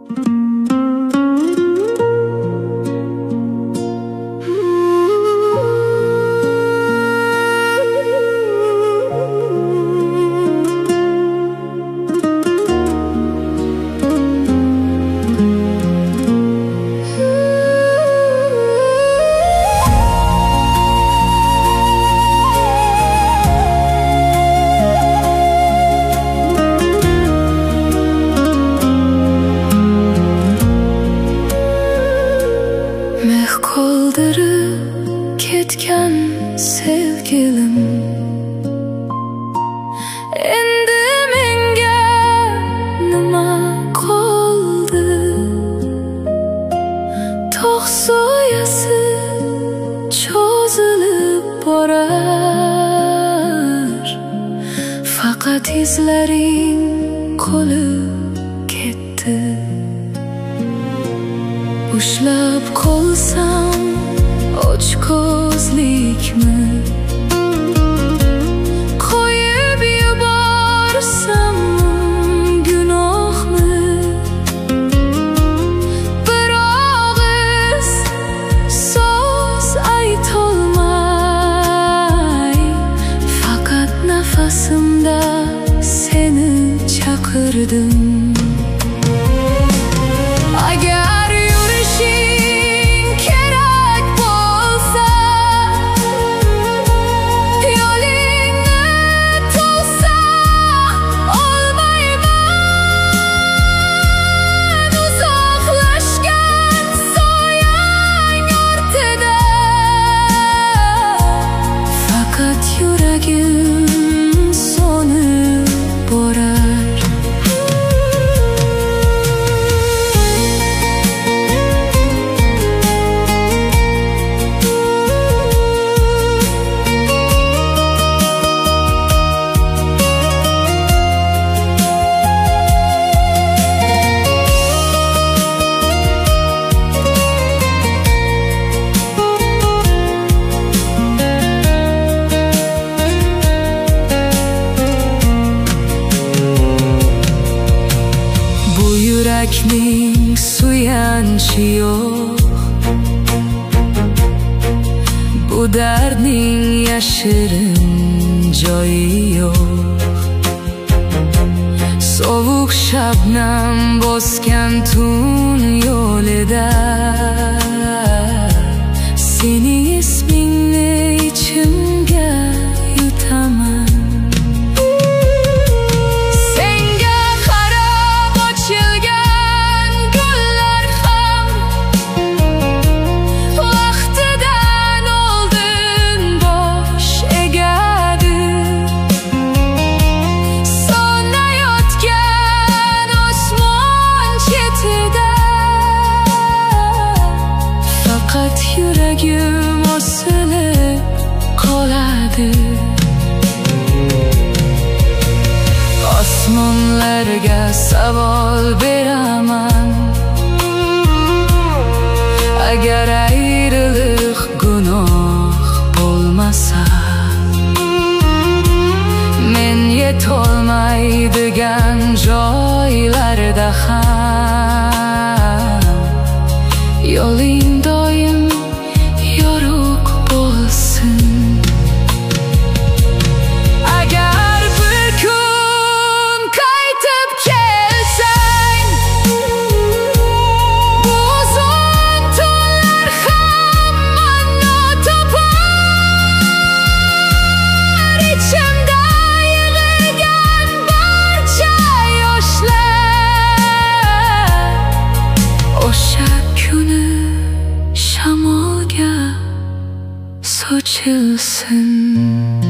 Qoldirib ketgan sevgilim endi menga nima qoldi? Tog' soyasi cho'zilib borar, faqat izlaring qolib ketdi. Ushlab qolsam ochko'zlikmi, qo'yib yuborsam gunohmi? Bir og'iz so'z aytolmay, faqat nafasimda seni chaqirdim. Agar yurishing kerak bo'lsa, yo'lingni to'sa olmayman. Uzoqlashgan soyang ortida faqat yuragim so'nib borar. Yurakning suyanchi yo'q, bu dardning yashirin joyi yo'q. Sovuq shabnam bosgan tun yo'lida sening ismingni ichimga yutaman. Yuragim osilib qoladi. Osmonlarga savol beraman, agar ayriliq gunoh bo'lmasa, men yetolmaydigan joylarda ham yo'ling doim yorug' bo'lsin. Agar bir kun qaytib kelsang, bu uzun tunlar hamma topar. Ichimda yig'ilgan barcha yoshlar o'sha kuni shamolga sochilsin.